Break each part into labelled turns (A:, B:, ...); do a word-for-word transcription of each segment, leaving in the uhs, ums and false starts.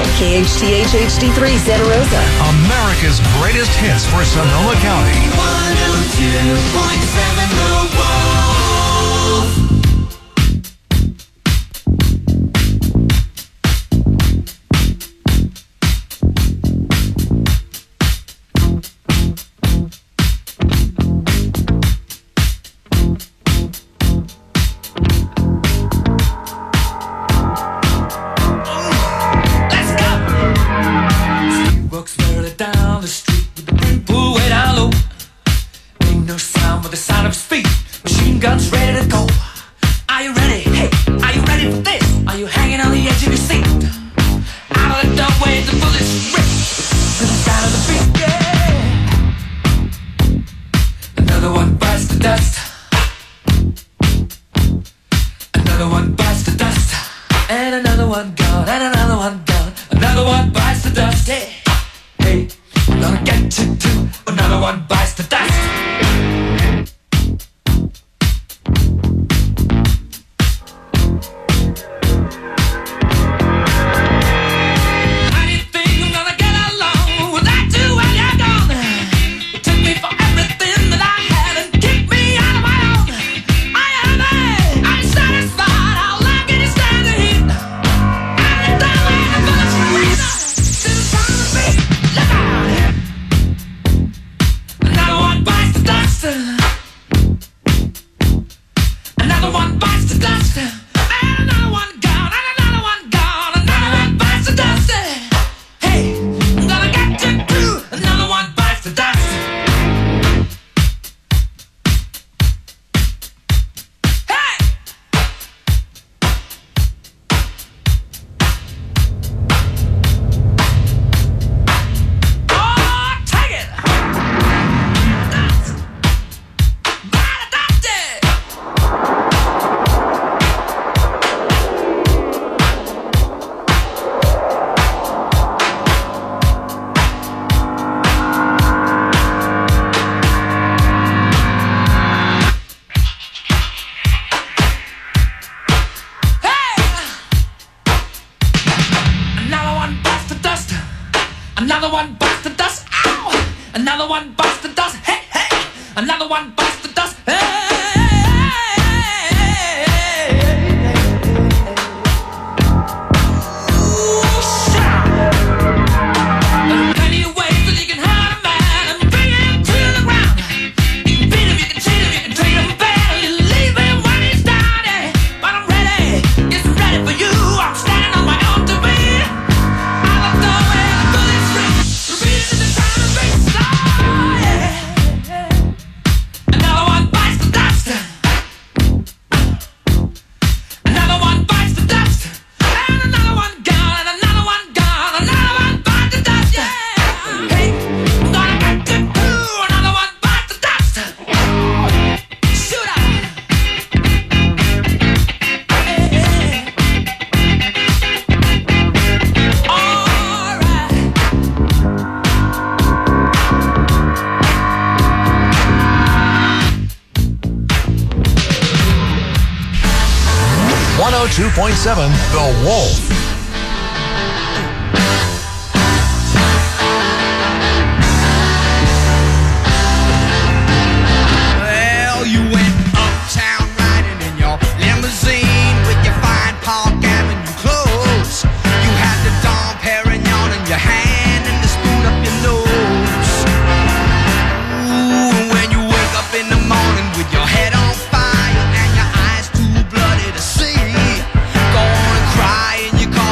A: K H T H H D three Santa Rosa.
B: America's greatest hits for Sonoma County.
C: one oh two point seven The Wolf.
B: one oh two point seven The Wolf.
D: Cry and you call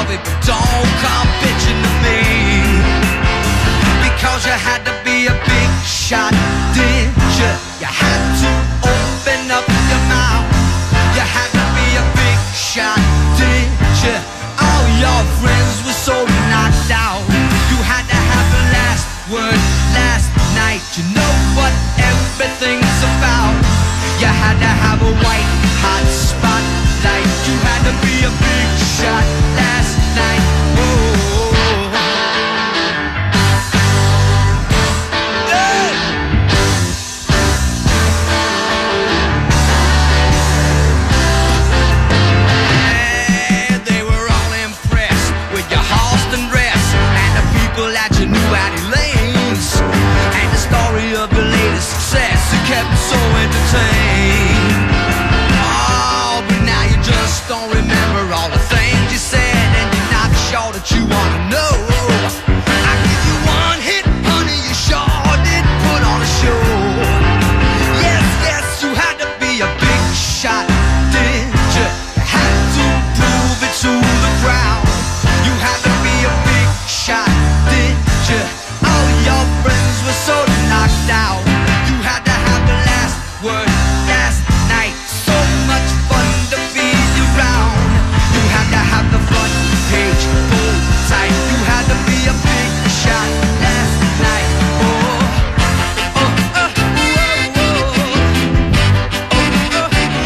C: kept so entertained. Oh, but now you just don't remember all the things you said, and you're not sure that you wanna know. I give you one hit, honey, you sure did put on a show. Yes, yes, you had to be a big shot, didn't you? You had to prove it to the crowd. You had to be a big shot, didn't you? All your friends were so knocked out. You had to have the last word last night. So much fun to be around. You had to have the front page full tight. You had to be a big shot last night. Oh, oh, oh, oh, oh, oh,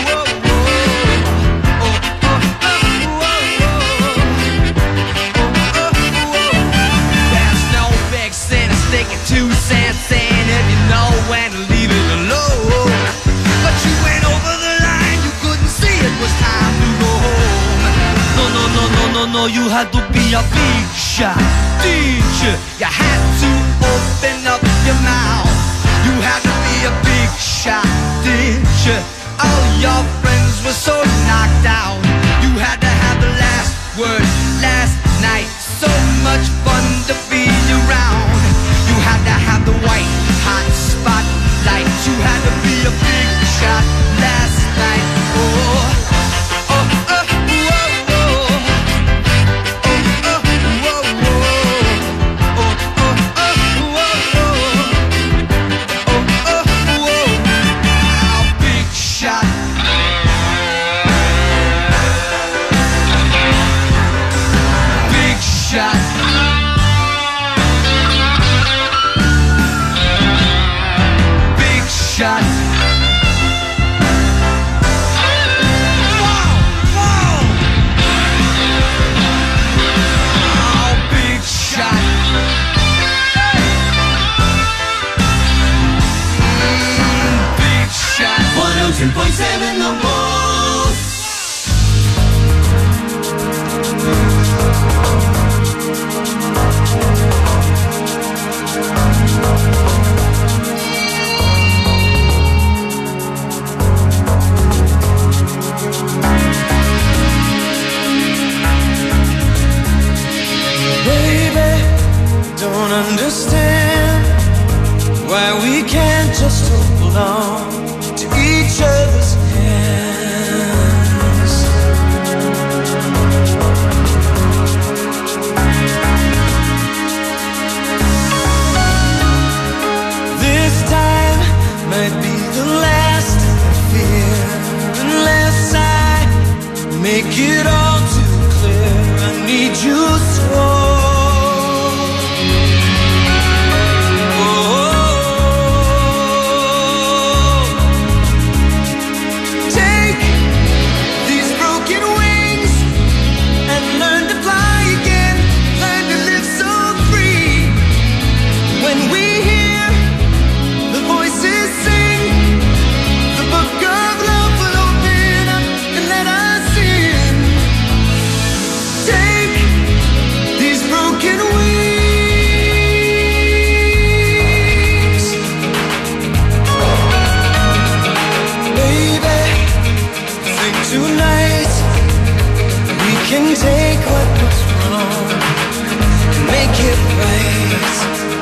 C: there's no big sin in sticking two cents in if you know when to leave it alone. But you went over the line, you couldn't see it was time to go home. No, no, no, no, no, no, you had to be a big shot, didn't you? You had to open up your mouth. You had to be a big shot, didn't you? All your friends were so knocked out. You had to have the last word last night. So much fun to be around. You had to have the white hot spotlight. You had to be a big shot last night. Oh, oh, oh, oh, oh, oh, oh, oh, oh, oh, oh, oh, big shot. Big shot. Big shot. Whoa, whoa. Oh, big shot. Mm, big shot. one oh two point seven The Wolf.
D: Baby, don't understand why we can't just hold on to each other's hands. This time might be the last I fear, unless I make it all too clear. I need you so. Tonight we can take what was wrong and make it right.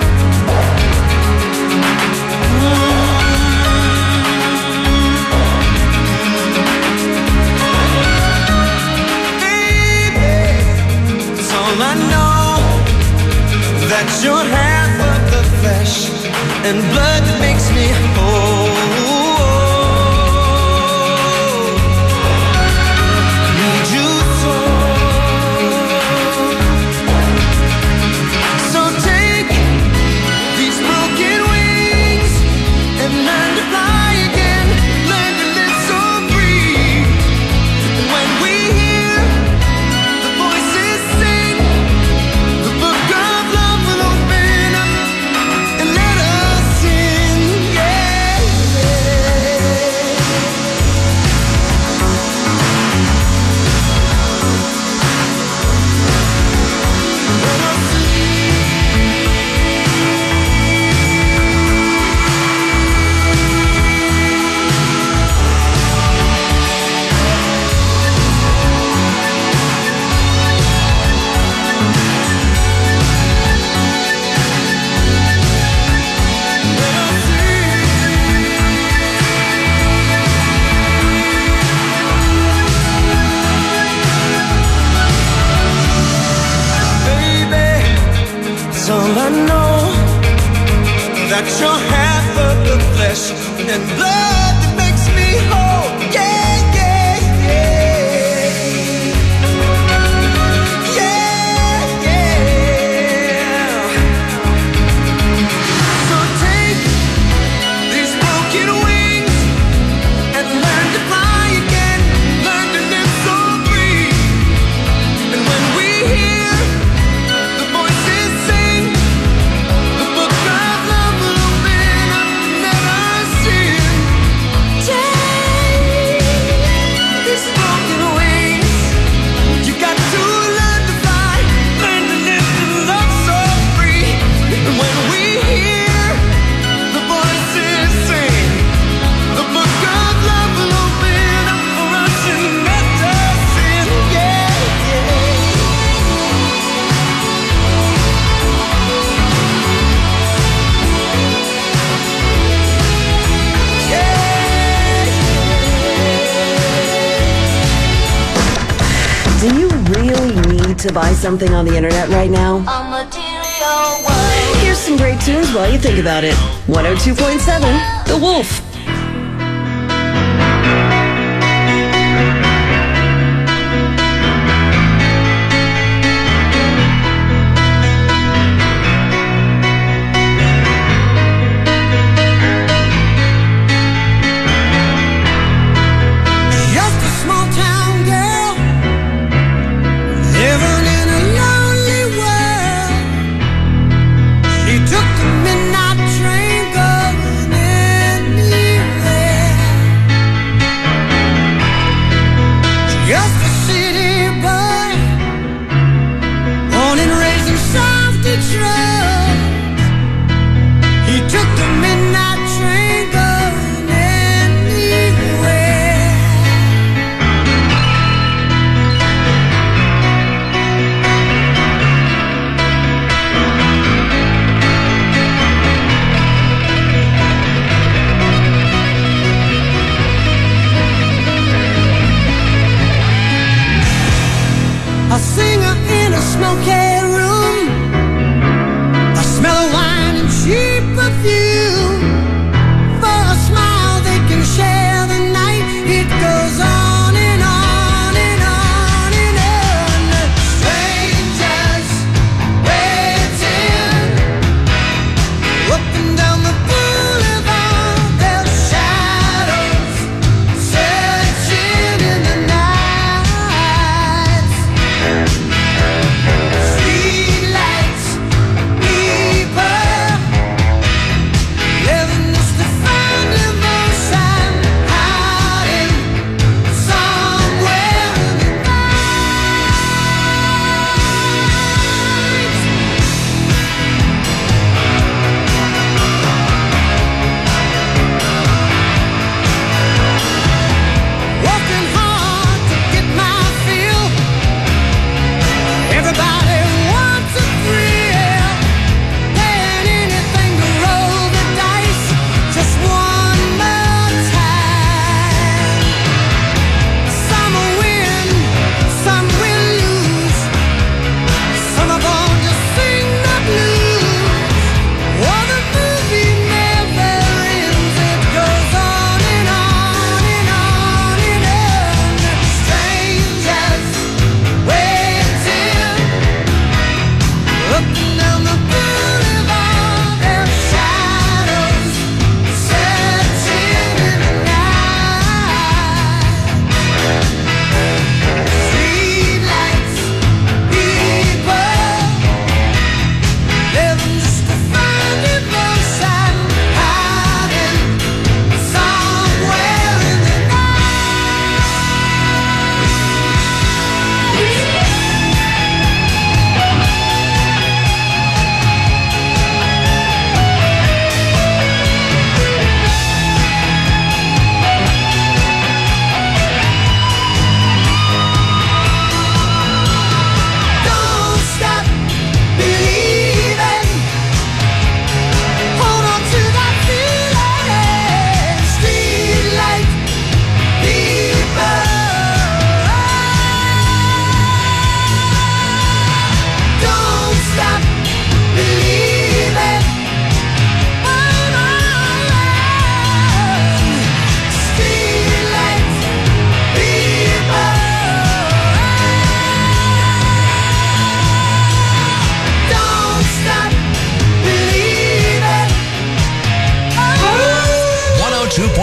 D: Mm. Baby, it's all I know, that you're half of the flesh and blood that makes me whole. Yeah. all I know. That you're half of the flesh and blood that makes me whole. Yeah, yeah, yeah. Yeah, yeah. So take these broken wings and learn to fly again. Learn to live so free. And when we hear the voices sing, the book of love will open up and never sin. Take these broken wings. You got to learn to fly, learn to live and love so free. And when we hear the voices sing, the book of love will open up for us and never sin. Yeah, yeah.
A: Do you really need to buy something on the internet right now?
E: A material world.
A: Here's some great tunes while you think about it. one oh two point seven, The Wolf.
D: Just a small town girl living in a lonely world. She took the midnight train going anywhere.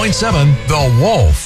B: point seven The Wolf.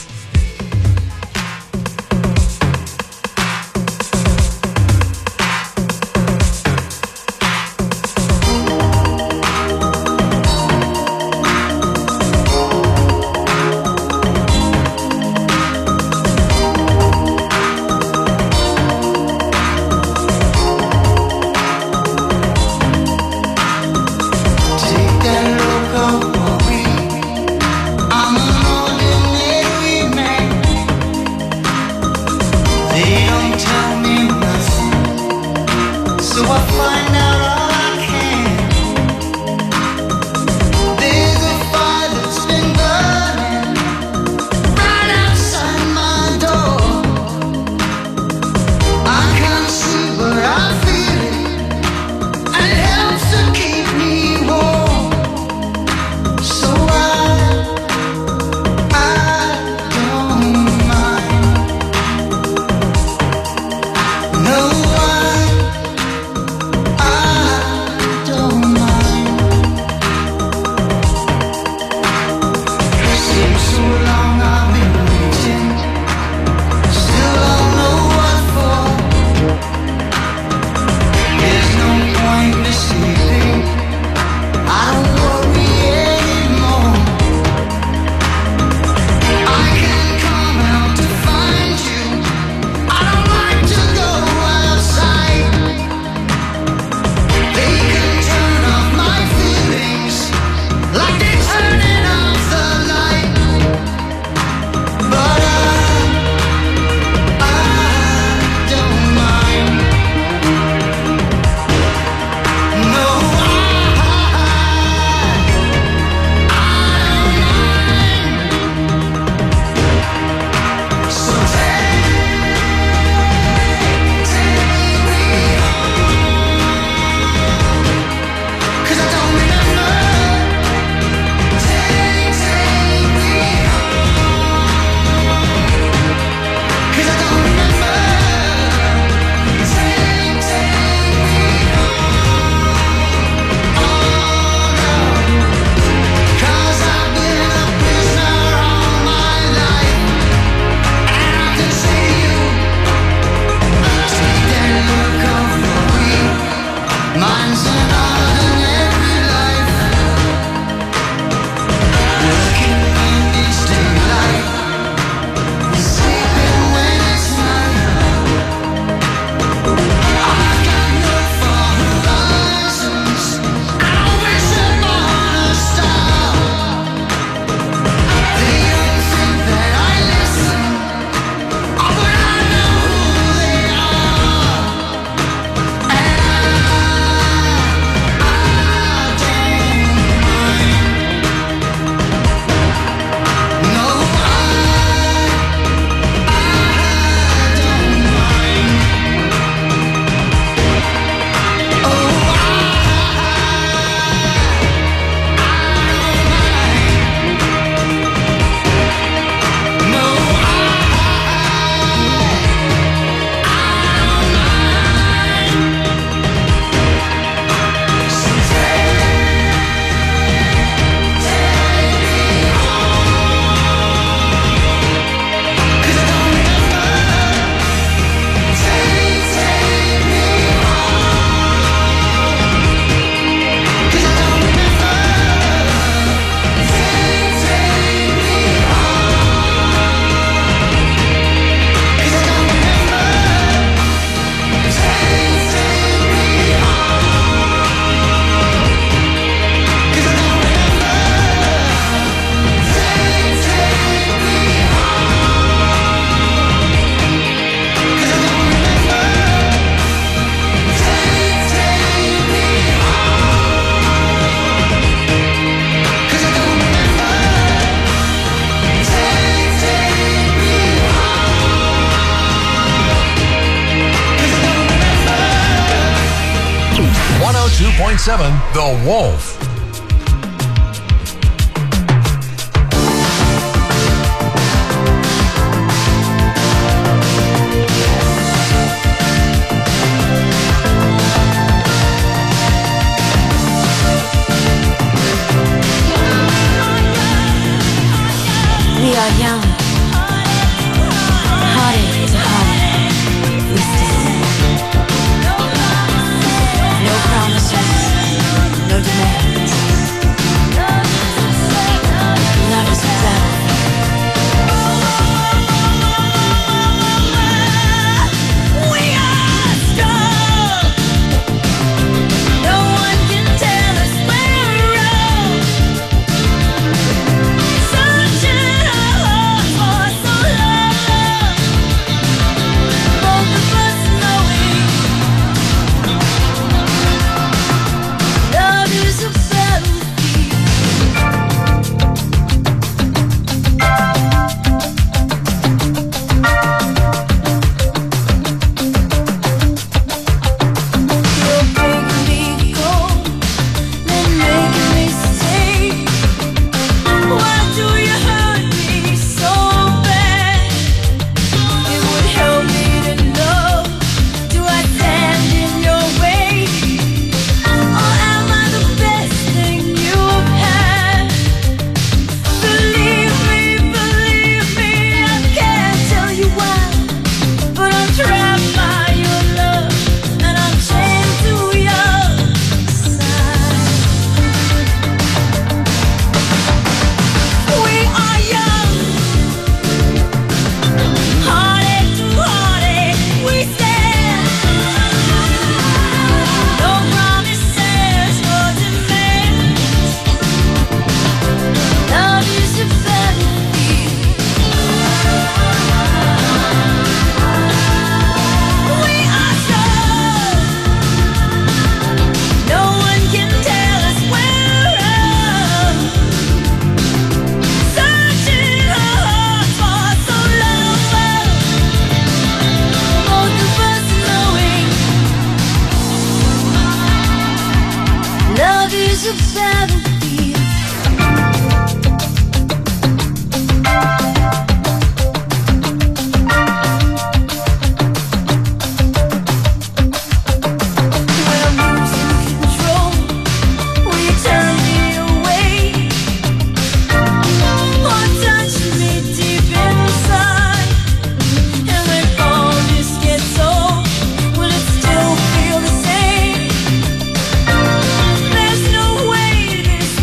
B: two point seven The Wolf.
F: There's no way this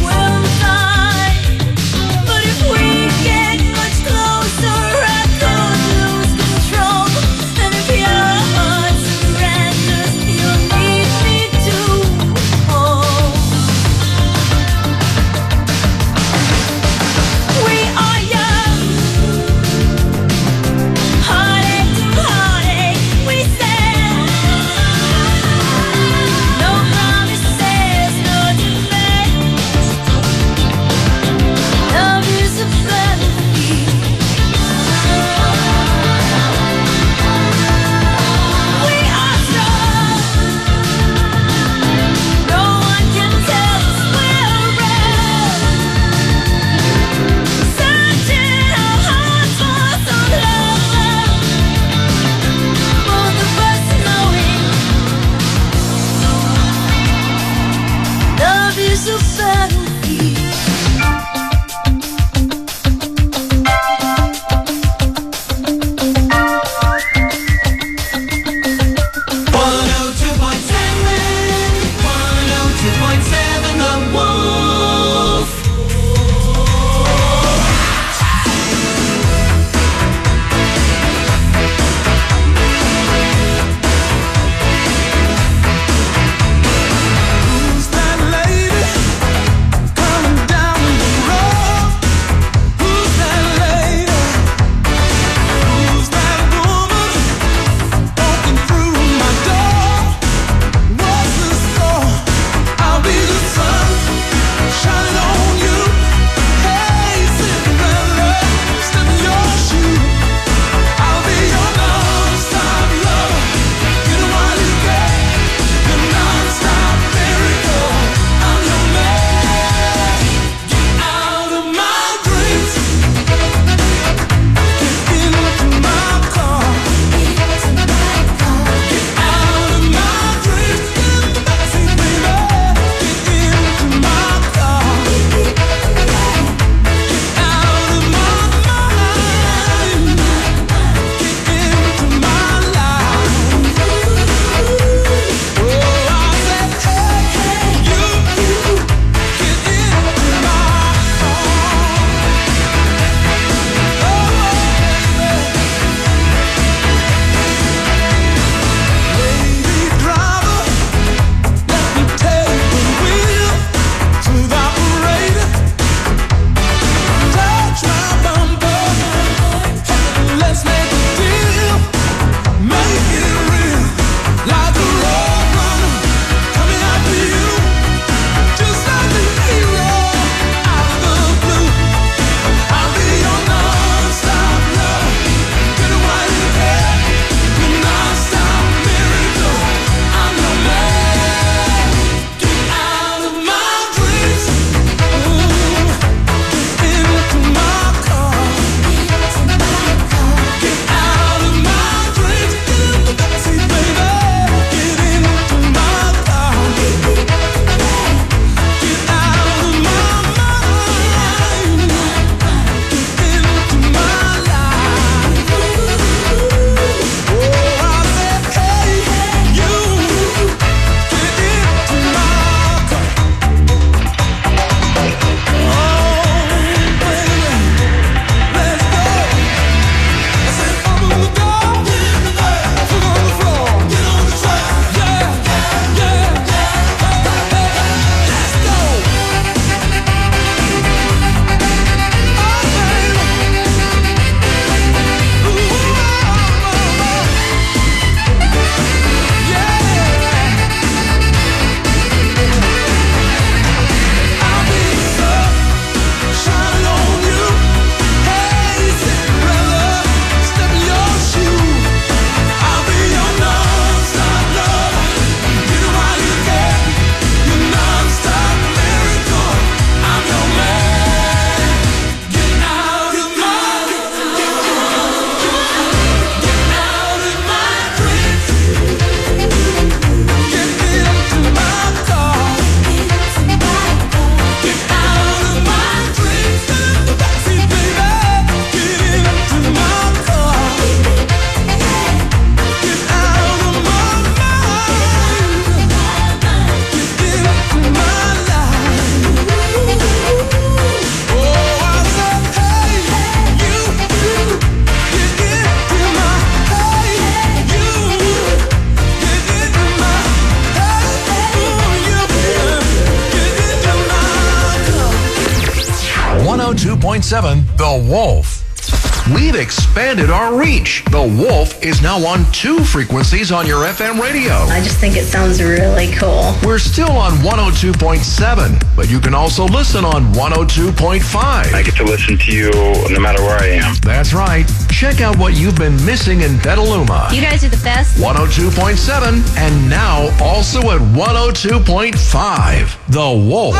B: point seven The Wolf. We've expanded our reach. The Wolf is now on two frequencies on your F M radio.
F: I just think it sounds really cool.
B: We're still on one oh two point seven, but you can also listen on one oh two point five.
G: I get to listen to you no matter where I am.
B: That's right. Check out what you've been missing in Petaluma.
F: You guys are the best.
B: one oh two point seven, and now also at one oh two point five The Wolf.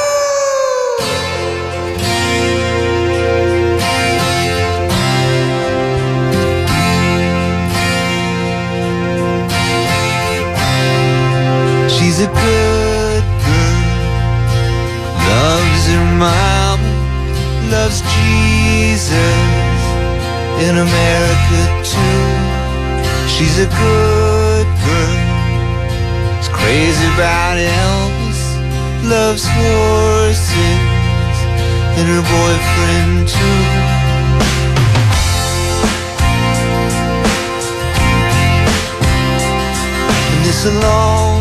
D: She's a good girl, loves her mom, loves Jesus, in America too. She's a good girl, is crazy about Elvis, loves horses, and her boyfriend too. And it's a long